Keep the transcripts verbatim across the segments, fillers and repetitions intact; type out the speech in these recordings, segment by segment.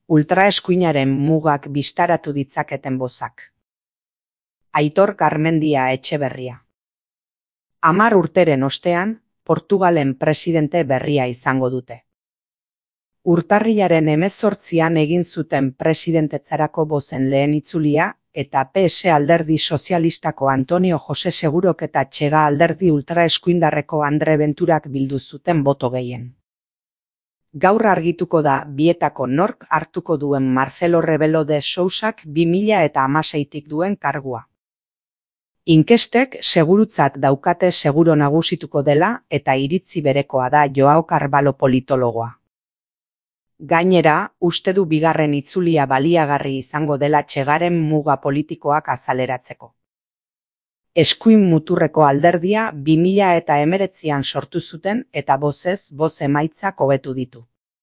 Ultraeskuinaren mugak bistaratu ditzaketen bozak. Aitor Garmendia Etxeberria. Hamar urteren ostean, Portugalen presidente berria izango dute. Urtarrilaren hemezortzian egin zuten presidentetzarako bozen lehen itzulia, eta P S alderdi sozialistako Antonio Jose Segurok eta Txega alderdi ultraeskuindarreko Andre Venturak bildu zuten boto gehien. Gaur argituko da bietako nork hartuko duen Marcelo Rebelo de Sousak bi mila eta hamaseitik duen kargua. Inkestek segurutzat daukate seguro nagusituko dela eta iritzi berekoa da Joao Carvalho politologoa. Gainera, uste du bigarren itzulia baliagarri izango dela Txegaren muga politikoak azaleratzeko. Eskuin muturreko alderdia bi mila eta hemeretzian sortu zuten eta bozez boz emaitzak hobetu ditu.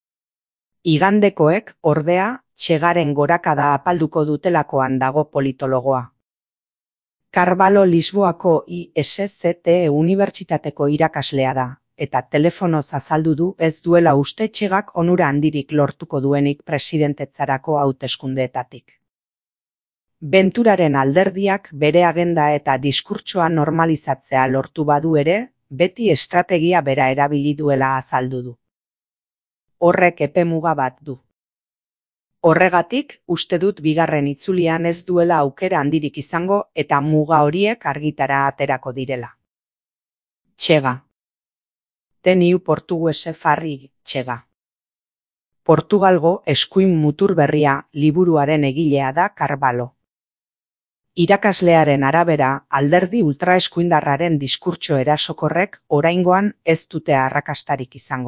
Igandekoek, ordea, Txegaren gorakada apalduko dutelakoan dago politologoa. Carvalho Lisboako I S Z T unibertsitateko irakaslea da, eta telefonoz azaldu du ez duela uste Txegak onura handirik lortuko duenik presidentetzarako hauteskundeetatik. Venturaren alderdiak bere agenda eta diskurtsoa normalizatzea lortu badu ere, beti estrategia bera erabili duela azaldu du. Horrek epemuga bat du. Horregatik, uste dut bigarren itzulian ez duela aukera handirik izango eta muga horiek argitara aterako direla. Txega. Teniu portuguese farri, Txega. Portugalgo eskuin mutur berria liburuaren egilea da Carvalho. Irakaslearen arabera, alderdi ultraeskuindarraren diskurtso erasokorrek oraingoan ez dute arrakastarik izango.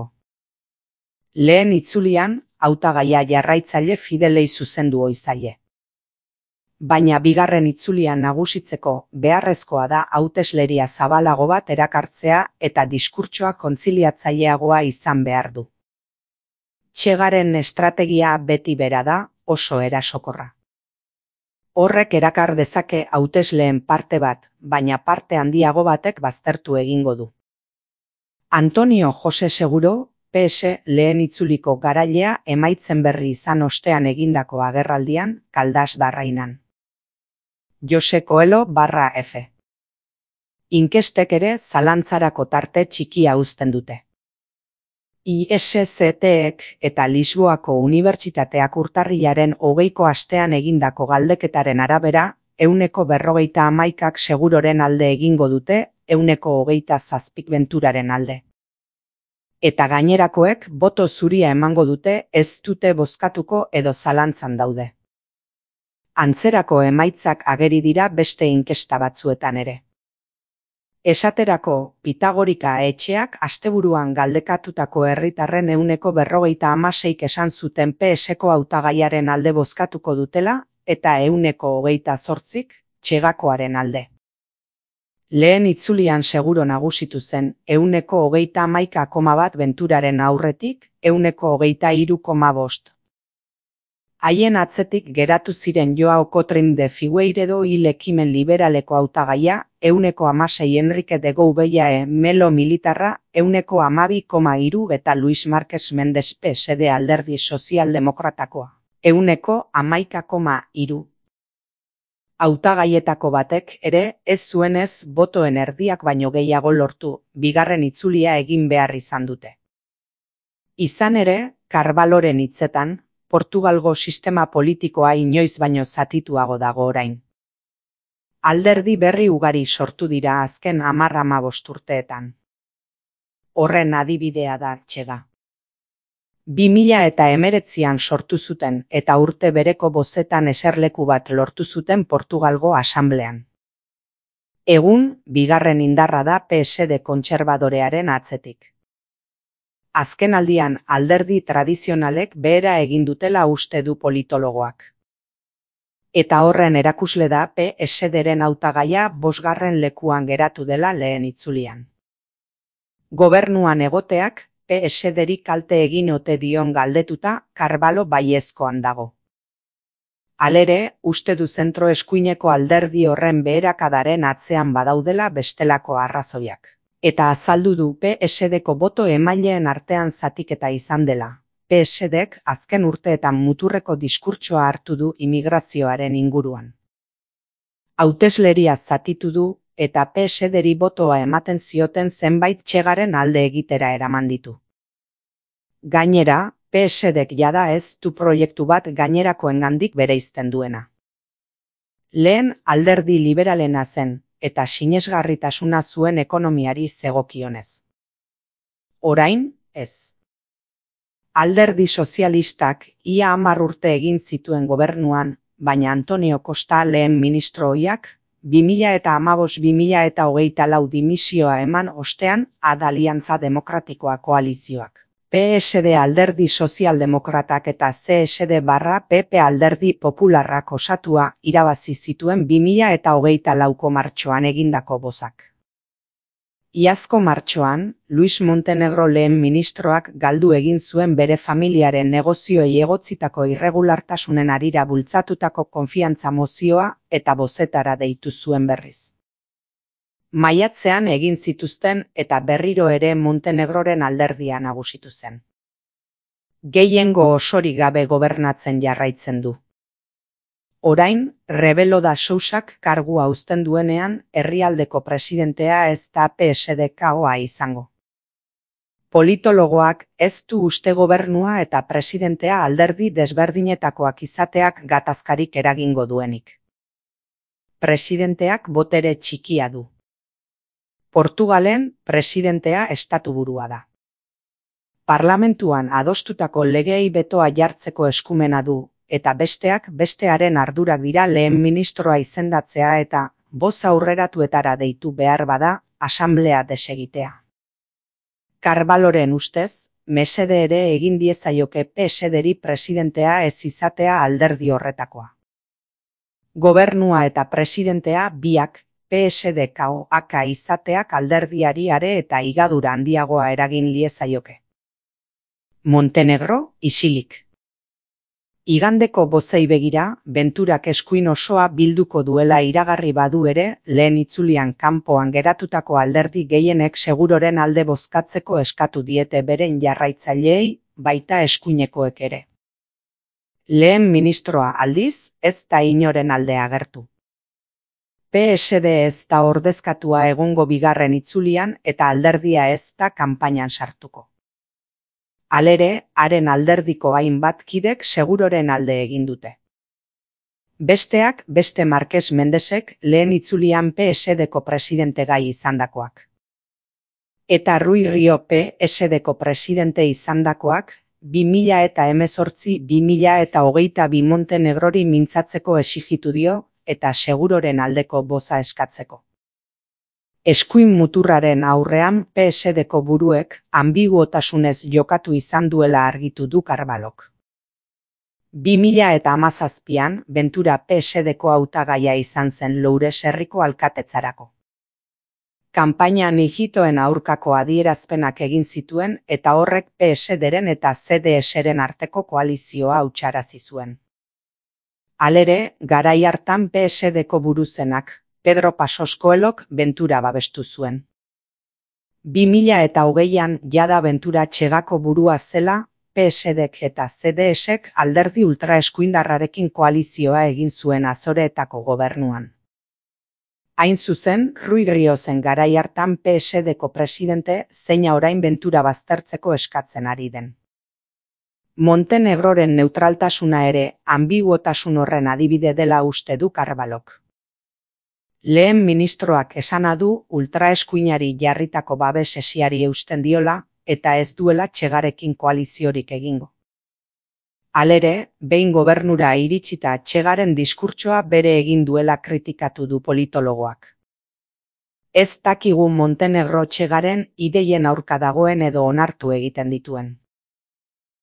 Lehen itzulian, hautagaia jarraitzaile fidelei zuzendu ohi zaie. Baina bigarren itzulian nagusitzeko beharrezkoa da hautesleria zabalago bat erakartzea eta diskurtsoa kontziliatzaileagoa izan behar du. Txegaren estrategia beti bera da, oso erasokorra. Horrek erakar dezake hautesleen parte bat, baina parte handiago batek baztertu egingo du. Antonio Jose Seguro, P S lehen itzuliko garailea emaitzen berri izan ostean egindako agerraldian, Caldas Darrainan. Jose Coelho barra F. Inkestek ere zalantzarako tarte txikia uzten dute. I S ZTek eta Lisboako Unibertsitateak urtarrilaren hogeiko astean egindako galdeketaren arabera, ehuneko berrogeita hamaikak seguroren alde egingo dute, ehuneko hogeita zazpik Venturaren alde. Eta gainerakoek boto zuria emango dute ez dute bozkatuko edo zalantzan daude. Antzerako emaitzak ageri dira beste inkesta batzuetan ere. Esaterako, Pitagorika etxeak asteburuan galdekatutako herritarren ehuneko berrogeita hamaseik esan zuten P Seko hautagaiaren alde bozkatuko dutela eta ehuneko hogeita zortzik Txegakoaren alde. Lehen itzulian seguro nagusitu zen ehuneko hogeita hamaika koma bat Venturaren aurretik, ehuneko hogeita hiru koma bost. Haien atzetik geratu ziren Joao Cotrim de Figueiredo hil ekimen liberaleko hautagaia, ehuneko hamasei Enrique de Gouveia Melo militarra, ehuneko hamabi koma hiru eta Luis Márquez Mendes P S D alderdi sozialdemokratakoa, ehuneko hamaika koma hiru. Hautagaietako batek ere ez zuenez botoen erdiak baino gehiago lortu, bigarren itzulia egin behar izan dute. Izan ere, Carvalhoren hitzetan, Portugalgo sistema politikoa inoiz baino zatituago dago orain. Alderdi berri ugari sortu dira azken hamar hamabost urteetan. Horren adibidea da Txega. bi mila eta hemeretzian sortu zuten eta urte bereko bozetan eserleku bat lortu zuten Portugalgo asamblean. Egun, bigarren indarra da P S D kontserbadorearen atzetik. Azkenaldian alderdi tradizionalek behera egin dutela uste du politologoak. Eta horren erakusle da P S D-ren hautagaia bosgarren lekuan geratu dela lehen itzulian. Gobernuan egoteak P S D-ri kalte egin ote dion galdetuta Carvalho baiezkoan dago. Halere, uste du zentro eskuineko alderdi horren beherakadaren atzean badaudela bestelako arrazoiak. Eta azaldu du P S D-ko boto emaileen artean zatiketa izan dela, P S Dek azken urteetan muturreko diskurtsoa hartu du immigrazioaren inguruan. Hautesleria zatitu du eta P S Deri botoa ematen zioten zenbait Txegaren alde egitera eraman ditu. Gainera, P S Dek jada ez du proiektu bat gainerakoengandik bereizten duena. Lehen alderdi liberalena zen, eta sinesgarritasuna zuen ekonomiari zegokionez. Orain, ez. Alderdi sozialistak ia hamar urte egin zituen gobernuan, baina Antonio Costa lehen ministro ohiak, bi mila hamabost bi mila hogeita lau dimisioa eman ostean Ad Aliantza Demokratikoa koalizioak. P S D alderdi sozialdemokratak eta C S D barra P P alderdi popularrak osatua irabazi zituen bi mila hogeita lauko martxoan egindako bozak. Iazko martxoan, Luis Montenegro lehen ministroak galdu egin zuen bere familiaren negozioei egotzitako irregulartasunen harira bultzatutako konfiantza mozioa eta bozetara deitu zuen berriz. Maiatzean egin zituzten eta berriro ere Montenegroren alderdia nagusitu zen. Gehiengo osorik gabe gobernatzen jarraitzen du. Orain, Rebelo da Sousak kargua uzten duenean, herrialdeko presidentea ez da P S D koa izango. Politologoak ez du uste gobernua eta presidentea alderdi desberdinetakoak izateak gatazkarik eragingo duenik. Presidenteak botere txikia du. Portugalen presidentea estatuburua da. Parlamentuan adostutako legeei betoa jartzeko eskumena du, eta besteak bestearen ardurak dira lehen ministroa izendatzea eta boz aurreratuetara deitu behar bada asanblea desegitea. Carvalhoren ustez, mesede ere egin diezaioke P S Deri presidentea ez izatea alderdi horretakoa. Gobernua eta presidentea biak P S D koak izateak alderdiari are eta higadura handiagoa eragin liezaioke. Montenegro, isilik. Igandeko bozei begira, Venturak eskuin osoa bilduko duela iragarri badu ere, lehen itzulian kanpoan geratutako alderdi gehienek seguroren alde bozkatzeko eskatu diete beren jarraitzaileei, baita eskuinekoek ere. Lehen ministroa aldiz, ez da inoren alde agertu. P S D ez da ordezkatua egongo bigarren itzulian eta alderdia ez da kanpainan sartuko. Halere, haren alderdiko hainbat kidek seguroren alde egin dute. Besteak beste Marques Mendesek lehen itzulian P S Deko presidente gai izandakoak. Eta Rui Rio P S Deko presidente izandakoak, bi mila hemezortzi bi mila hogeita bi Montenegrori mintzatzeko exigitu dio eta seguroren aldeko boza eskatzeko. Eskuin muturraren aurrean P S Deko buruek ambiguotasunez jokatu izan duela argitu du Carvalhok. bi mila hamazazpian Ventura P S Deko hautagaia izan zen Loures herriko alkatetzarako. Kanpainan ijitoen aurkako adierazpenak egin zituen eta horrek P S Deren eta C D Sren arteko koalizioa hutsarazi zuen. Halere, garai hartan P S Deko buruzenak, Pedro Pasos Coelhok Ventura babestu zuen. bi mila hogeian jada Ventura Txegako burua zela, P S Dek eta C D Sek alderdi ultraeskuindarrarekin koalizioa egin zuen Azoreetako gobernuan. Hain zuzen, Rui Rio zen garai hartan P S Deko presidente zeina orain Ventura baztertzeko eskatzen ari den. Montenegroren neutraltasuna ere ambiguotasun horren adibide dela uste du Carvalhok. Lehen ministroak esana du ultraeskuinari jarritako babes esiari eusten diola eta ez duela Txegarekin koaliziorik egingo. Halere, behin gobernura iritsita Txegaren diskurtsoa bere egin duela kritikatu du politologoak. Ez dakigu Montenegro Txegaren ideien aurka dagoen edo onartu egiten dituen.